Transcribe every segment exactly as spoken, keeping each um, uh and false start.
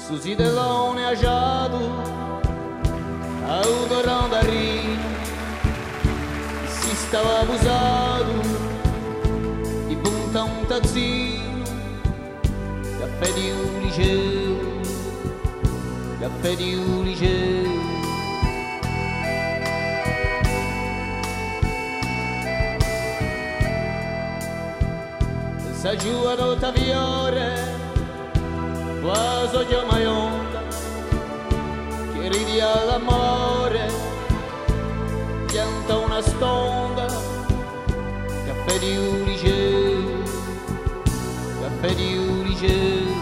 Su Sidelone achado ao dorão da rio si stava abusado di punta un tazzino, caffè di un liceo, caffè di un liceo. Sa giù a nota viore, quasi io mai onda, che ridi all'amore, pianta una stonda, caffè di un liceo, caffè di un liceo.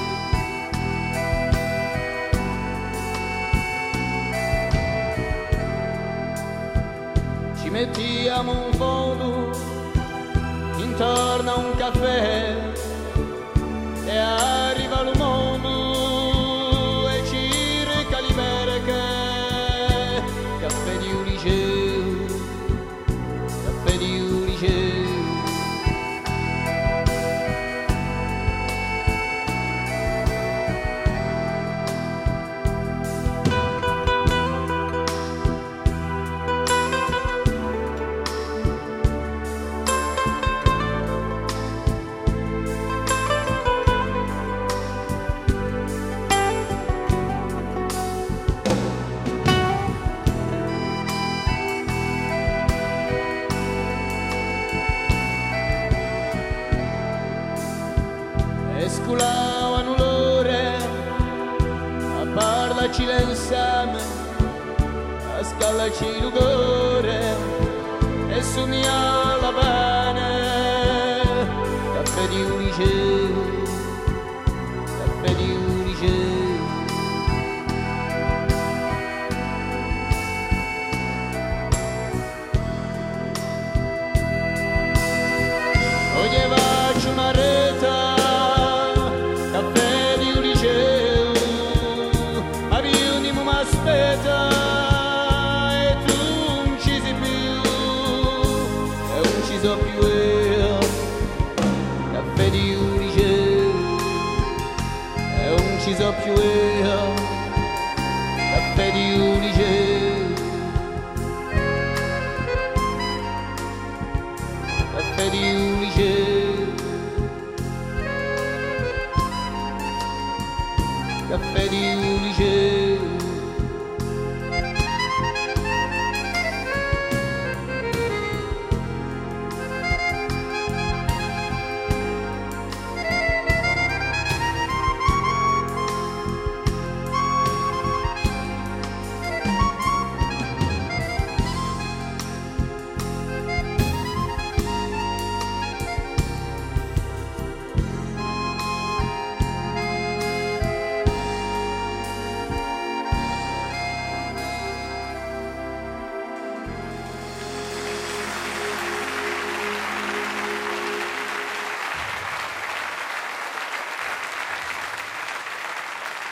Ci mettiamo un fondo intorno a un caffè e arriva il mondo e ci recalibera che caffè di un liceo, caffè di un liceo. Esculavano l'ore a parlaci l'insieme, a scallaci l'ugore e su mia la bene, caffè di un liceo, caffè di un liceo. Oggi faccio una rete e tu non ci sei più, e non ci so più io, caffè di un liceo, e non ci so più io, caffè di un liceo, caffè di un liceo, caffè di un liceo.